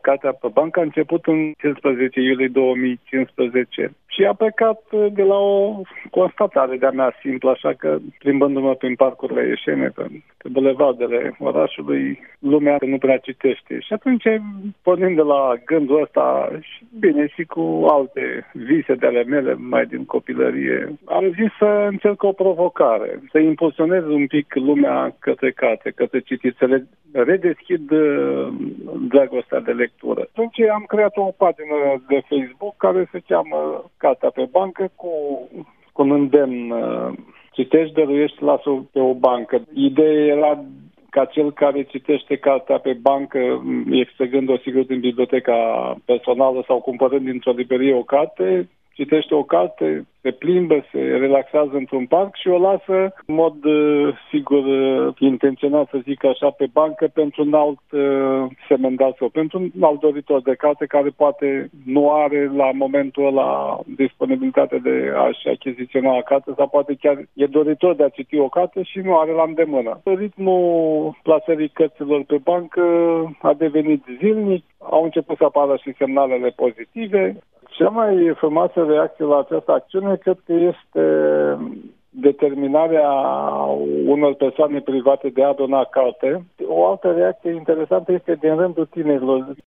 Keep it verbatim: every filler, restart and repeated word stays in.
cartea pe bancă a început în cincisprezece iulie două mii cincisprezece și a plecat de la o constatare de-a mea simplă, așa că plimbându-mă prin parcurile ieșene, pe, pe bulevardele orașului, lumea nu prea citește. Și atunci, pornind de la gândul ăsta, și bine, și cu alte vise de ale mele, mai din copilărie, am zis să încerc o provocare, să impulsionez un pic lumea către carte, către citit, să le redeschid dragostea de lectură. Atunci am creat o pagină de Facebook care se cheamă Cartea pe bancă, cu, cu un îndemn: citești, dăruiești, lasă pe o bancă. Ideea era ca cel care citește cartea pe bancă, extrăgând-o sigur din biblioteca personală sau cumpărând dintr-o librărie o carte, citește o carte, se plimbă, se relaxează într-un parc și o lasă în mod, sigur, intenționat, să zic așa, pe bancă pentru un alt semendat sau pentru un alt doritor de carte care poate nu are la momentul ăla disponibilitate de a-și achiziționa o carte sau poate chiar e doritor de a citi o carte și nu are la îndemână. Ritmul plasării cărților pe bancă a devenit zilnic, au început să apară și semnalele pozitive. Cea mai frumoasă reacție la această acțiune cred că este determinarea unor persoane private de a dona carte. O altă reacție interesantă este din rândul tinerilor.